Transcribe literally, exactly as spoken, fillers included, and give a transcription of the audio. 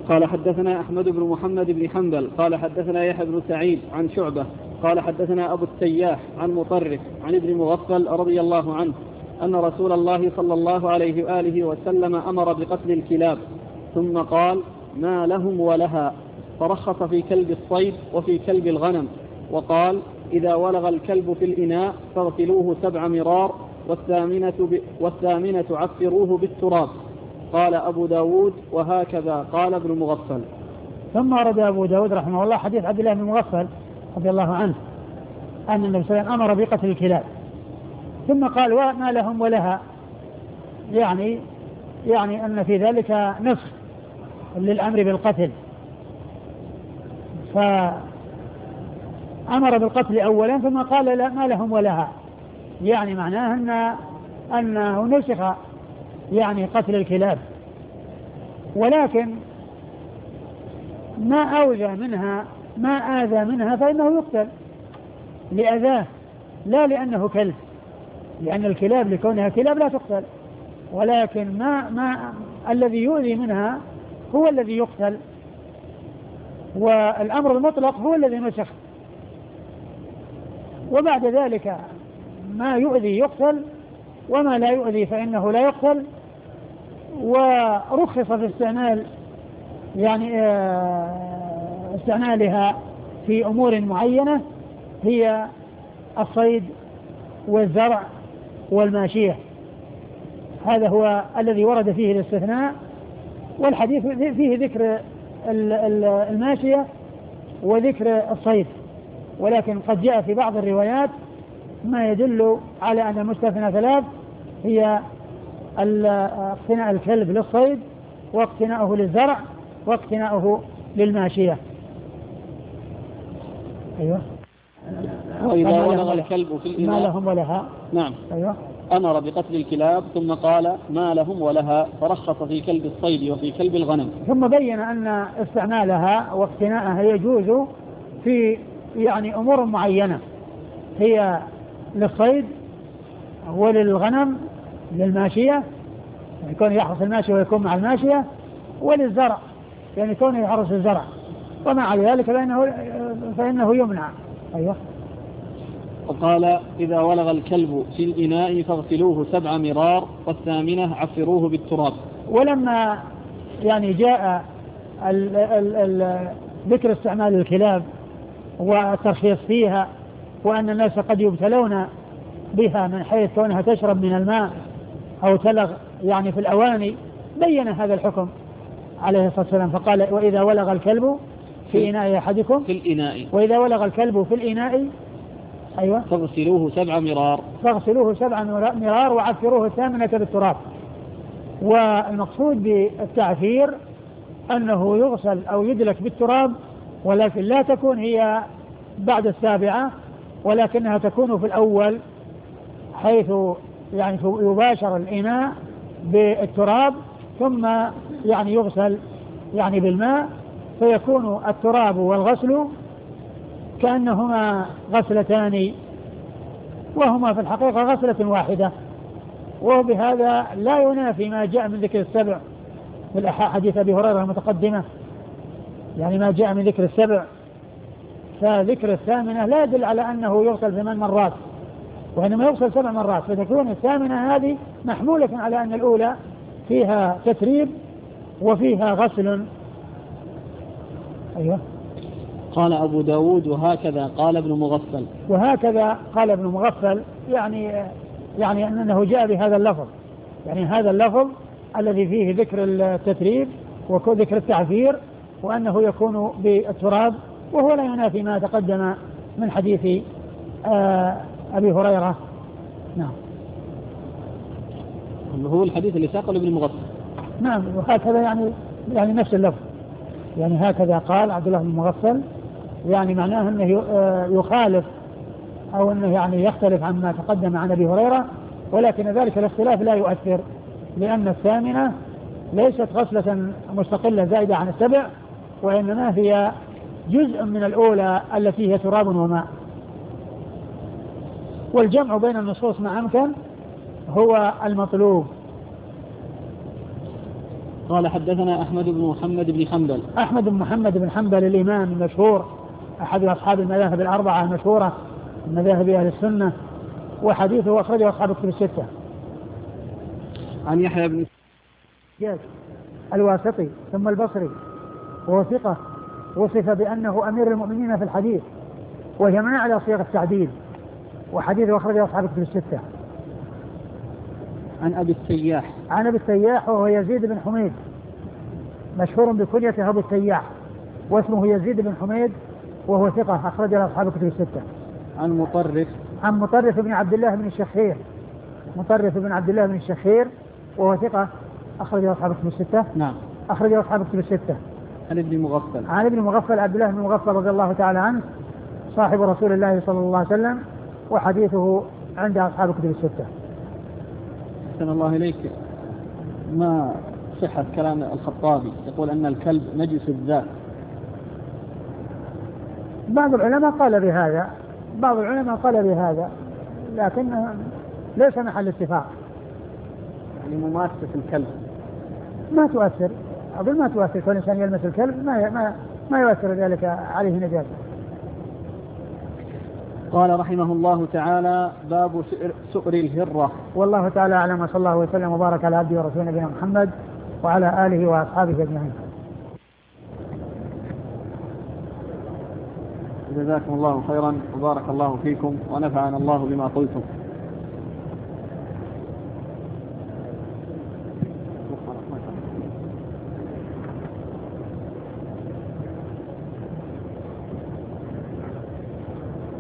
قال حدثنا أحمد بن محمد بن حنبل قال حدثنا يحيى بن سعيد عن شعبة قال حدثنا أبو التياح عن مطرف عن ابن مغفل رضي الله عنه أن رسول الله صلى الله عليه وآله وسلم أمر بقتل الكلاب ثم قال ما لهم ولها، فرخص في كلب الصيد وفي كلب الغنم، وقال إذا ولغ الكلب في الإناء فاغسلوه سبع مرار والثامنة, ب... والثامنة عفروه بالتراب. قال أبو داود وهكذا قال ابن مغفل. ثم أرد أبو داود رحمه الله حديث عبد الله بن مغفل رضي الله عنه أن النبي صلى الله عليه وسلم أمر بقتل الكلاب ثم قال وما لهم ولها، يعني يعني أن في ذلك نسخ للأمر بالقتل، فأمر بالقتل أولا ثم قال لا ما لهم ولها، يعني معناه أن أنه نسخ يعني قتل الكلاب، ولكن ما أوذى منها ما آذى منها فإنه يقتل لأذاه لا لأنه كلب، لأن الكلاب لكونها كلاب لا تقتل، ولكن ما, ما الذي يؤذي منها هو الذي يقتل، والأمر المطلق هو الذي نسخ، وبعد ذلك ما يؤذي يقتل وما لا يؤذي فإنه لا يقتل. ورخص في استعمال يعني استعمالها في أمور معينة هي الصيد والزرع والماشية، هذا هو الذي ورد فيه الاستثناء، والحديث فيه ذكر الماشية وذكر الصيد، ولكن قد جاء في بعض الروايات ما يدل على أن المستثنى ثلاث هي اقتناء الكلب للصيد واقتناؤه للزرع واقتناؤه للماشية. أيوة. وإذا ولغ الكلب في الإناء ما لهم ولها. نعم. أيوة. أمر بقتل الكلاب ثم قال ما لهم ولها، فرخص في كلب الصيد وفي كلب الغنم. ثم بين أن استعمالها واقتناءها يجوز في يعني أمور معينة هي للصيد وللغنم للماشية يكون يحرس الماشية ويكون مع الماشية، وللزرع يعني يكون يحرس الزرع، ومع ذلك فإنه, فإنه يمنع. أيوة. وقال إذا ولغ الكلب في الإناء فاغسلوه سبع مرار والثامنة عفروه بالتراب. ولما يعني جاء ال ال ال ذكر استعمال الكلاب والترخيص فيها وأن الناس قد يبتلون بها من حيث كونها تشرب من الماء أو تلغ يعني في الأواني، بين هذا الحكم عليه الصلاة والسلام فقال وإذا ولغ الكلب في إناء أحدكم في الإناء وإذا ولغ الكلب في الإناء أيوة فاغسلوه سبع مرار فاغسلوه سبع مرار وعفروه الثامنة بالتراب. والمقصود بالتعفير أنه يغسل أو يدلك بالتراب، ولكن لا تكون هي بعد السابعة، ولكنها تكون في الأول حيث يعني يباشر الإناء بالتراب ثم يعني يغسل يعني بالماء، فيكون التراب والغسل كأنهما غسلتان وهما في الحقيقة غسلة واحدة. وبهذا لا ينافي ما جاء من ذكر السبع في الأحاديث أبي هريرة المتقدمة، يعني ما جاء من ذكر السبع، فذكر الثامنة لا يدل على أنه يغسل ثمان مرات، وإنما يغسل سبع مرات، فتكون الثامنة هذه محمولة على أن الأولى فيها تتريب وفيها غسل. أيوة. قال أبو داود وهكذا قال ابن مغفل. وهكذا قال ابن مغفل يعني يعني أنه جاء بهذا اللفظ، يعني هذا اللفظ الذي فيه ذكر التتريب وذكر التعفير وأنه يكون بالتراب، وهو لا ينافي ما تقدم من حديث آه أبي هريرة. نعم. هو الحديث اللي ساقه ابن مغفل. نعم. وهكذا يعني يعني نفس اللفظ، يعني هكذا قال عبد الله بن مغفل، يعني معناه أنه يخالف أو أنه يعني يختلف عما تقدم عن أبي هريرة، ولكن ذلك الاختلاف لا يؤثر، لأن الثامنة ليست غسلة مستقلة زائدة عن السبع، وإنما هي جزء من الأولى التي هي تراب وماء. والجمع بين النصوص ما أمكن هو المطلوب. قال حدثنا أحمد بن محمد بن حنبل. أحمد بن محمد بن حنبل الإمام المشهور أحد أصحاب المذاهب الأربعة المشهورة من مذاهب أهل السنة، وحديثه أخرجه أصحاب الكتب الستة. عن يحيى بن جاز الواسطي ثم البصري، وهو ثقة، وصف بأنه أمير المؤمنين في الحديث، وهي من أعلى صيغ التعديل، وحديثه أخرجه أصحاب الكتب الستة. عن أبي التياح. عن أبي التياح وهو يزيد بن حميد، مشهور بكنيته أبو التياح، واسمه يزيد بن حميد، وهو ثقة، أخرج له أصحاب الكتب الستة. عن مطرف. عن مطرف بن عبد الله بن الشخير، مطرف بن عبد الله بن الشخير، وهو ثقة، أخرج له أصحاب الكتب الستة. نعم. أخرج له أصحاب الكتب الستة. عن ابن مغفل. عن ابن مغفل عبد الله بن مغفل رضي الله تعالى عنه، صاحب رسول الله صلى الله عليه وسلم، وحديثه عند أصحاب الكتب الستة. أحسن الله إليك. ما صحة كلام الخطابي يقول أن الكلب نجس الذات؟ بعض العلماء قال بهذا، بعض العلماء قال بهذا، لكن ليس محل اتفاق. يعني مماسة الكلب ما تؤثر، أقول ما تؤثر، كل إنسان يلمس الكلب ما ما ما يؤثر ذلك عليه نجاسة. قال رحمه الله تعالى: باب سؤر الهرة. والله تعالى أعلم، وصلى الله وسلم وبارك على عبده ورسوله نبينا محمد وعلى آله وأصحابه أجمعين. جزاكم الله خيرا وبارك الله فيكم ونفعنا الله بما قلتم.